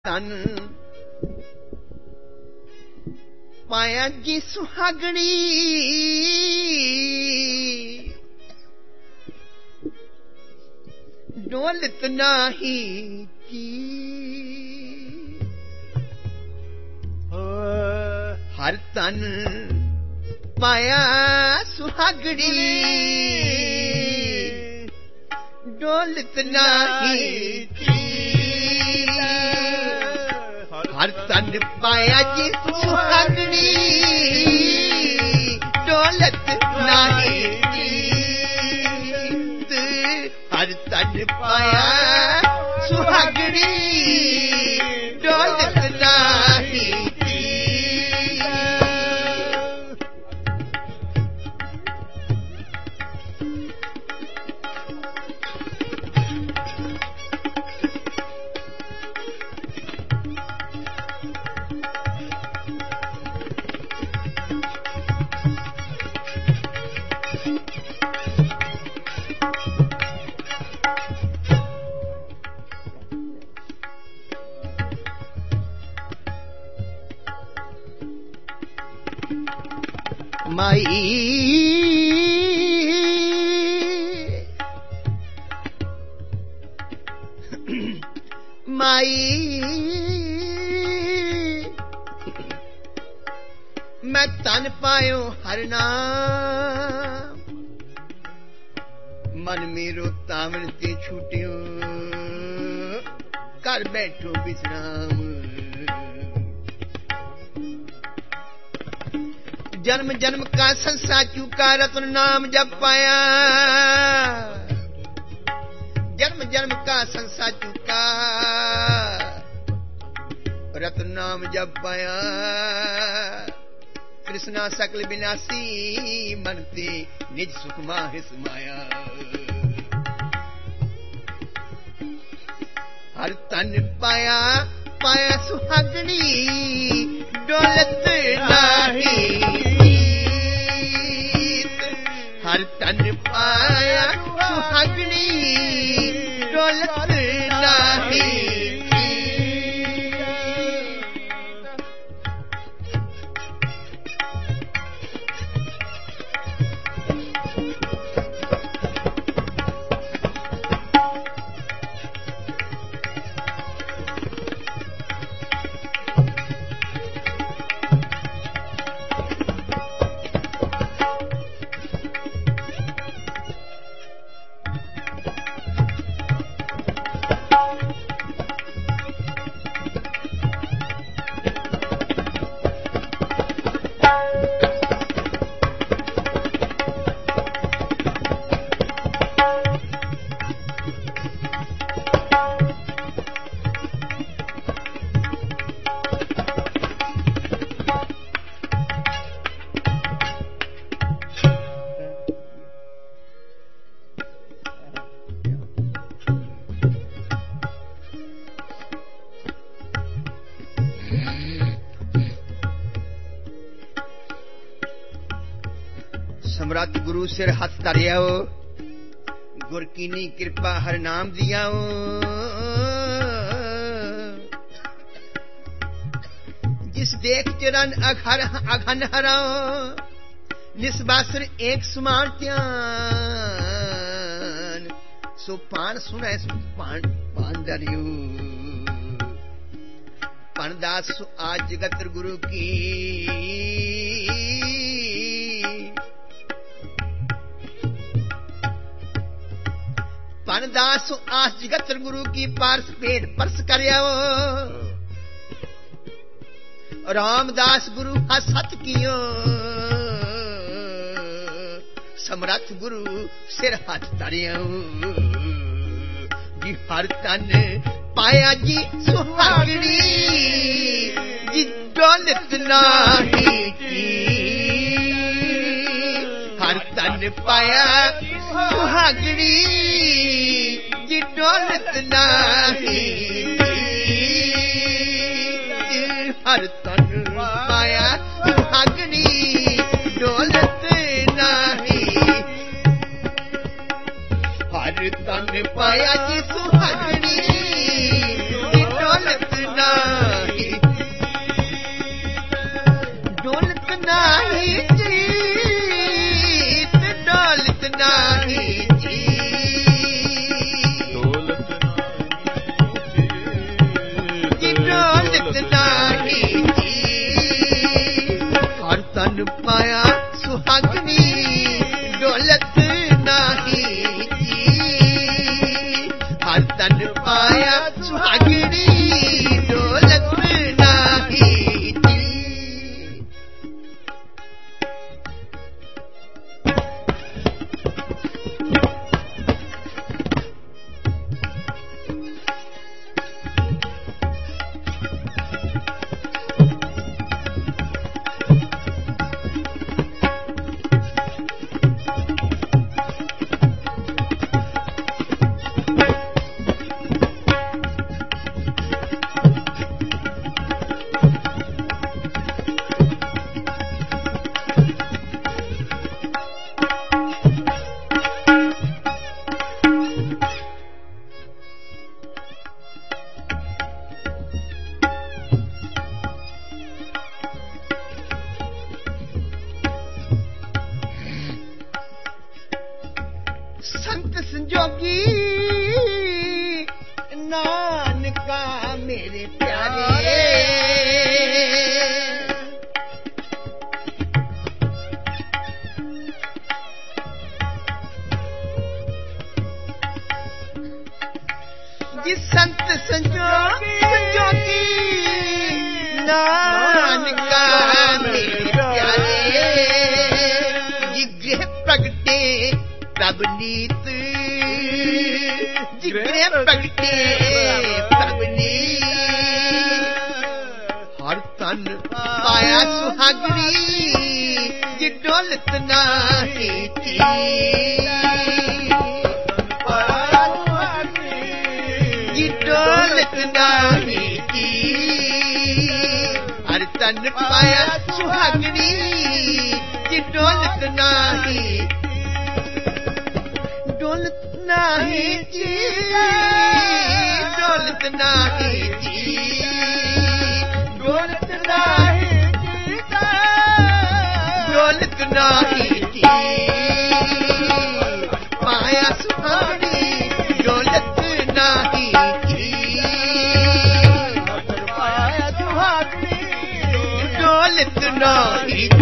तन पाया जी सुहागणी डोलत नाही की हर तन पाया सुहागणी डोलत नाही की हर तन पाया जी सुहागणी डोलत नाही हर तन पाया सुहागणी डोलत नाही माई माई मैं तन पायो हर नाम मन मेरो तामन ते छूटियो कर बैठो विश्राम जन्म जन्म का संसार चूका रत्न नाम जब पाया जन्म जन्म का संसार चूका रत्न नाम जब पाया कृष्णा सकल विनाशी मनते निज सुख माहिस माया हर तन पाया पाया सुहागणी डोलत नाही हर तन पाया सुहागणी डोलत नाही सम्राट गुरु सिर हाथ धरियाओ गुर कीनी कृपा हर नाम दियाओ जिस देख चरण अघन हराओ निस्बासुर एक सुमान त्यान सो पान सुने पान डरियो पानदास आज जगत गुरु की पानदास आस जगत गुरु की पार्स पेट परस करियो रामदास गुरु हसत कियो समरथ गुरु सिर हाथ धरियो जी हर तन पाया जी सुहागणी जी डोलत नाही हर तन पाया सुहागणी जी डोलत नाही हर तन पाया सुहागणी डोलत नाही हर तन पाया जी सुहागणी डोलत नाही तन पाया सुहागनी दौलत नाही हर तन पाया सुहागनी दौलत नाही संत संजोगी नानका मेरे प्यारे जिस संत संजोगी नानका मेरे प्यारे जिगरे प्रगटे प्रभ नीत जिगरे प्रगटे प्रभ नीत हर तन पाया सुहागनी ये दौलत नाही थी ये दौलत नाही थी हर तन पाया सुहागनी ये दौलत नाही दौलत नाही जी दौलत नाही जी दौलत नाही जी दौलत नाही जी पाया सुहागनी दौलत नाही जी पाया सुहागनी दौलत नाही